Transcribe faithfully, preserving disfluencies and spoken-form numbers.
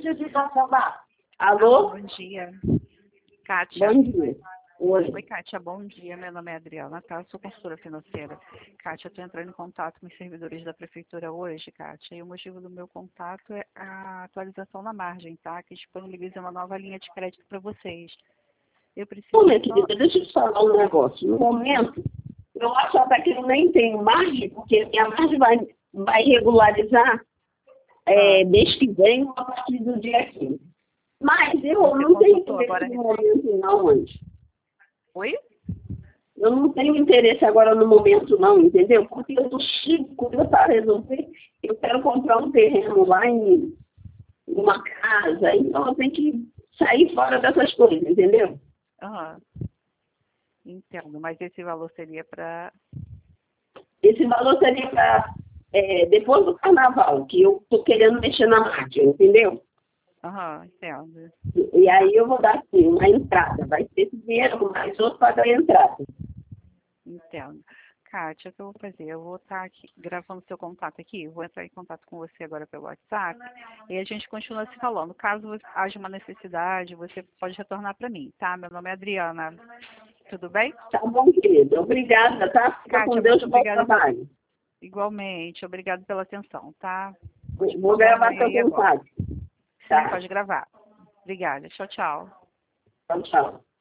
de trabalhar. Alô? Bom dia. Kátia. Bom dia. Oi. Oi, Kátia, bom dia. Meu nome é Adriana, tá? Eu sou consultora financeira. Kátia, eu estou entrando em contato com os servidores da prefeitura hoje, Kátia, e o motivo do meu contato é a atualização na margem, tá? Que disponibiliza uma nova linha de crédito para vocês. Eu preciso Ô, minha só... querida, deixa eu te falar um negócio. No momento, eu acho até que eu nem tenho margem, porque minha margem vai, vai regularizar é, Ah. mês que vem, a partir do dia quinze. Mas eu Você não tenho consultou interesse agora... no momento não, antes. Oi? Eu não tenho interesse agora no momento não, entendeu? Porque eu tô cheio de coisa para resolver. Eu quero comprar um terreno lá em uma casa, então eu tenho que sair fora dessas coisas, entendeu? Aham. Entendo, mas esse valor seria para... Esse valor seria para é, depois do carnaval, que eu tô querendo mexer na máquina, entendeu? Aham, entendo. E, e aí eu vou dar assim, uma entrada. Vai ter esse dinheiro, mais outro para dar entrada. Entendo. Kátia, o que eu vou fazer? Eu vou estar aqui gravando seu contato aqui, vou entrar em contato com você agora pelo WhatsApp e a gente continua se falando. Caso haja uma necessidade, você pode retornar para mim, tá? Meu nome é Adriana. Tudo bem? Tá bom, querida. Obrigada, tá? Fica com Kátia, Deus, muito bom obrigada. Pela... trabalho. Igualmente, obrigado pela atenção, tá? Vou Boa gravar manhã seu aí agora. contato. Sim, Tá. pode gravar. Obrigada. Tchau, tchau. Tchau, tchau.